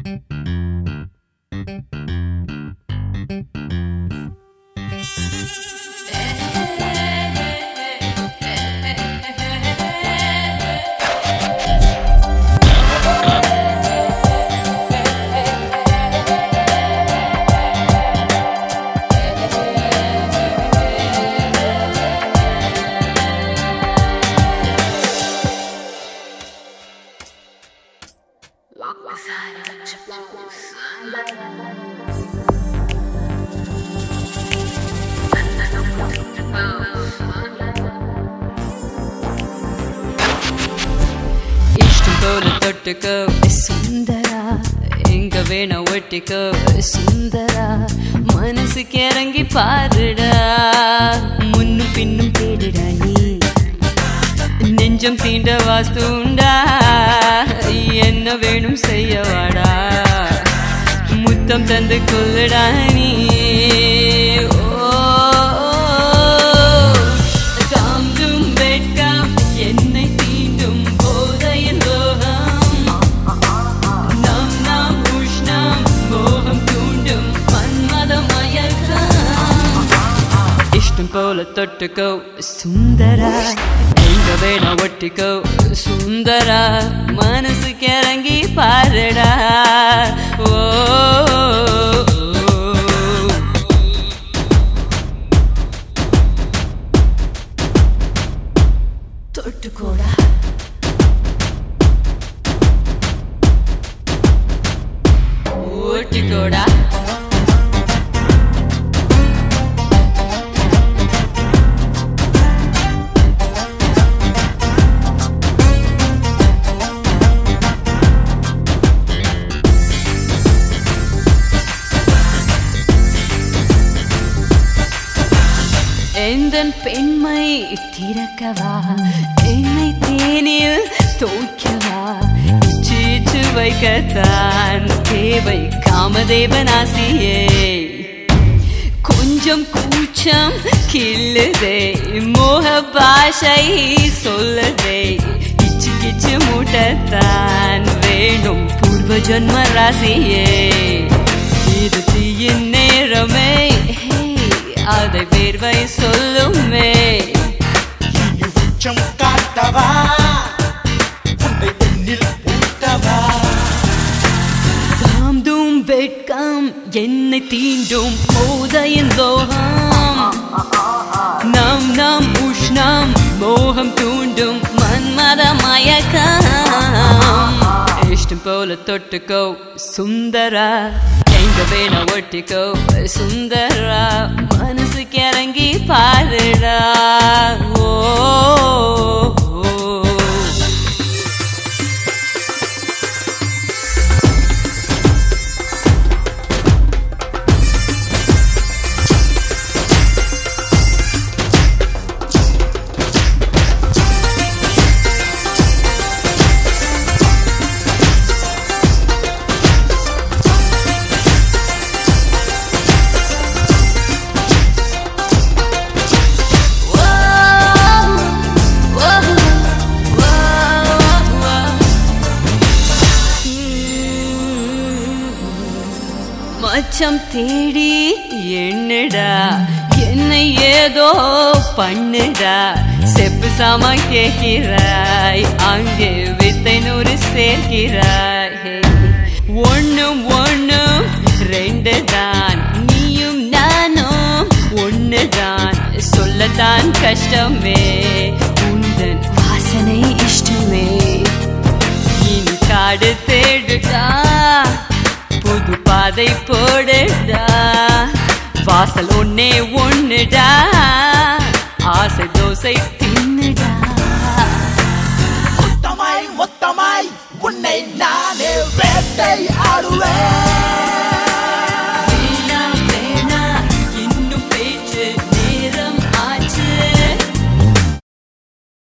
தொட்டுக்கோ சுந்தரா எங்க வேணா ஒட்டிக்கோ சுந்தரா மனசுக்கு இறங்கி பாருடா முன்னும் பின்னும் தேடுடா நீ நெஞ்சம் தீண்ட வாஸ்து உண்டா என்ன வேணும் செய்யவாடா முத்தம் தந்து கொள்ளுடா நீ போல தொட்டுக்கோ சுந்தரா எங்க வேணா ஒட்டிக்கோ சுந்தரா மனசுக்கு இறங்கி பாருடா ஓ தொட்டுக்கோடா ஒட்டிக்கோடா எந்தன் பெண்மை திறக்கவா என்னை தேனில் தோய்க்கவா சீச்சு வைக்கத்தான் தேவை காமதேவன் ஆசியே கொஞ்சம் கூச்சம் கிள்ளுதே மோக பாஷை சொல்லுதே கிச்சு கிச்சு மூட்டத்தான் வேணும் பூர்வ ஜன்ம ராசியே இது தீயின் நேரமே அதை வேர்வை சொல்லுமே உச்சம் காட்டவா உன்னை பெண்ணில் ஊட்டவா தாம் வெட்கம் என்னை தீண்டும் போதையின் லோகம் நாம் நாம் உஷ்ணம் மோகம் தூண்டும் மன்மத மயக்கம் இஷ்டம் போல தொட்டுக்கோ சுந்தரா எங்க வேணா ஒட்டிக்கோ சுந்தரா மனசுக்கு இறங்கி பாருடா ஓ மச்சம் தேடி என்னடா என்னை ஏதோ பண்ணுடா செப்பு சாமா கேட்கிறாய் அங்கே வித்தை நூறு சேர்க்கிறாய் ஒண்ணும் ஒண்ணும் ரெண்டு தான் நீயும் நானும் ஒண்ணுதான் சொல்லத்தான் கஷ்டமே உந்தன் வாசனை இஷ்டமே இனி காடு தேடுடா புது பாதை போடுடா வாசல் ஒன்னே ஒண்ணுடா ஆசை தோசை தின்னுடா மொத்தமாய் மொத்தமாய் உன்னை நானே வேட்டை ஆடுவேன்